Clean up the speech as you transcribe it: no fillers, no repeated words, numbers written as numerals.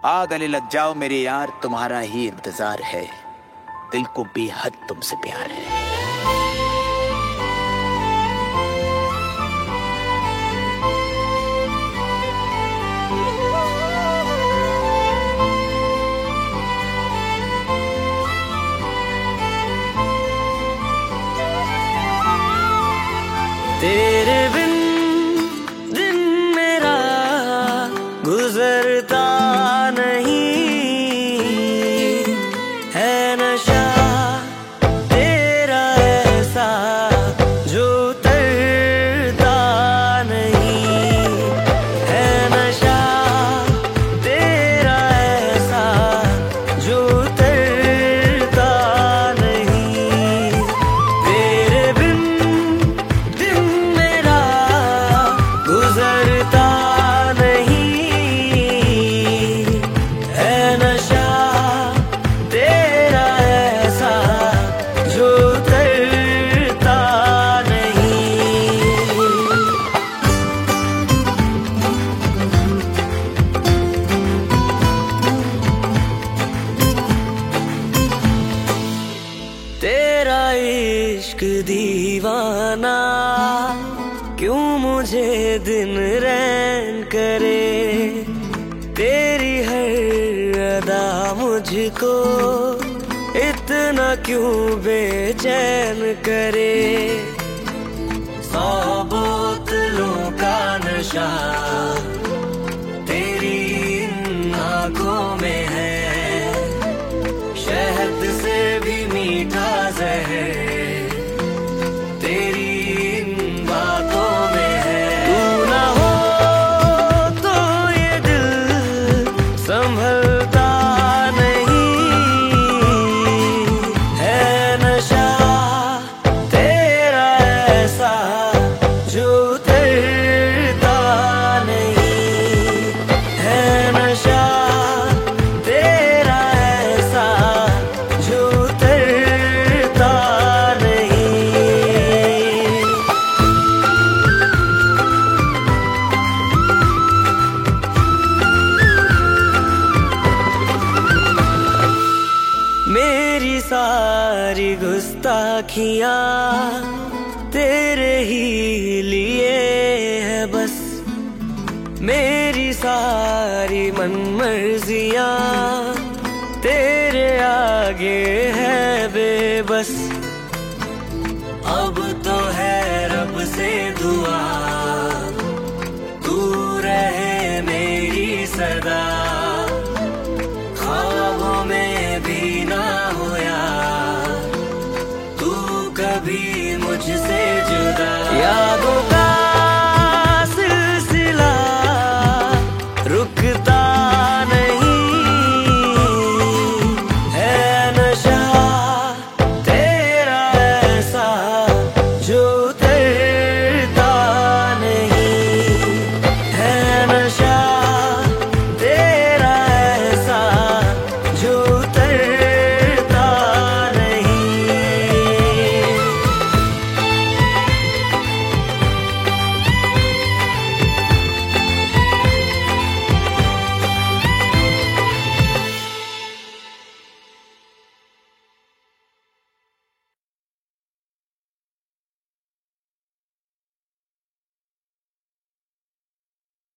आ गले लग जाओ मेरे यार, तुम्हारा ही इंतजार है, दिल को बेहद तुमसे प्यार है। तेरे बिन दिन मेरा गुजरता नहीं है, नशा तेरा ऐसा जो उतरता नहीं है, नशा तेरा ऐसा जो उतरता नहीं। तेरे बिन गुजरता नहीं है, नशा तेरा ऐसा जो उतरता नहीं। तेरा इश्क दीवाना क्यों मुझे दिन रैन करे, तेरी हर अदा मुझको इतना क्यों बेचैन करे। 100 बोतलों का नशा तेरी इन आँखों में है, शहद से भी मीठा जहर तेरी इन बातों में है। तू ना हो तो ये दिल संभलता नहीं है, नशा तेरा ऐसा जो उतरता नहीं है, नशा तेरा ऐसा जो उतरता नहीं। मेरी सारी गुस्ताखियाँ तेरे ही लिए है बस, मेरी सारी मनमर्जियाँ तेरे आगे है बेबस। अब तो है रब से दुआ, तू रहे मेरी सदा, ख्वाबों में भी ना होया तू कभी मुझसे जुदा। यादों का सिलसिला रुकता